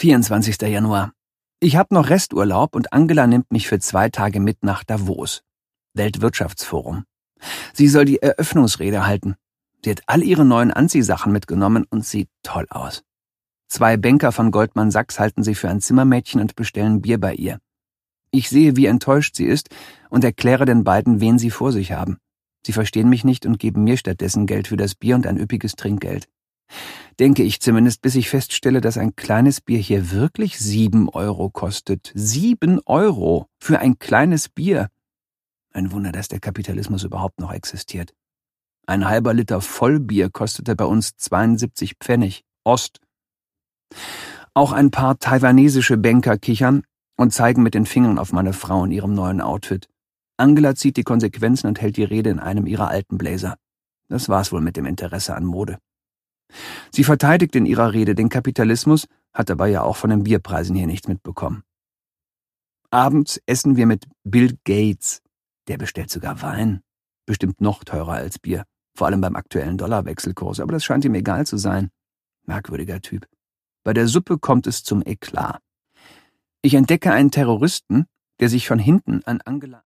24. Januar. Ich habe noch Resturlaub und Angela nimmt mich für 2 Tage mit nach Davos. Weltwirtschaftsforum. Sie soll die Eröffnungsrede halten. Sie hat all ihre neuen Anziehsachen mitgenommen und sieht toll aus. 2 Banker von Goldman Sachs halten sie für ein Zimmermädchen und bestellen Bier bei ihr. Ich sehe, wie enttäuscht sie ist und erkläre den beiden, wen sie vor sich haben. Sie verstehen mich nicht und geben mir stattdessen Geld für das Bier und ein üppiges Trinkgeld. Denke ich zumindest, bis ich feststelle, dass ein kleines Bier hier wirklich 7 Euro kostet. 7 Euro für ein kleines Bier. Ein Wunder, dass der Kapitalismus überhaupt noch existiert. Ein halber Liter Vollbier kostete bei uns 72 Pfennig. Ost. Auch ein paar taiwanesische Banker kichern und zeigen mit den Fingern auf meine Frau in ihrem neuen Outfit. Angela zieht die Konsequenzen und hält die Rede in einem ihrer alten Bläser. Das war's wohl mit dem Interesse an Mode. Sie verteidigt in ihrer Rede den Kapitalismus, hat dabei ja auch von den Bierpreisen hier nichts mitbekommen. Abends essen wir mit Bill Gates. Der bestellt sogar Wein. Bestimmt noch teurer als Bier. Vor allem beim aktuellen Dollarwechselkurs. Aber das scheint ihm egal zu sein. Merkwürdiger Typ. Bei der Suppe kommt es zum Eklat. Ich entdecke einen Terroristen, der sich von hinten an Angela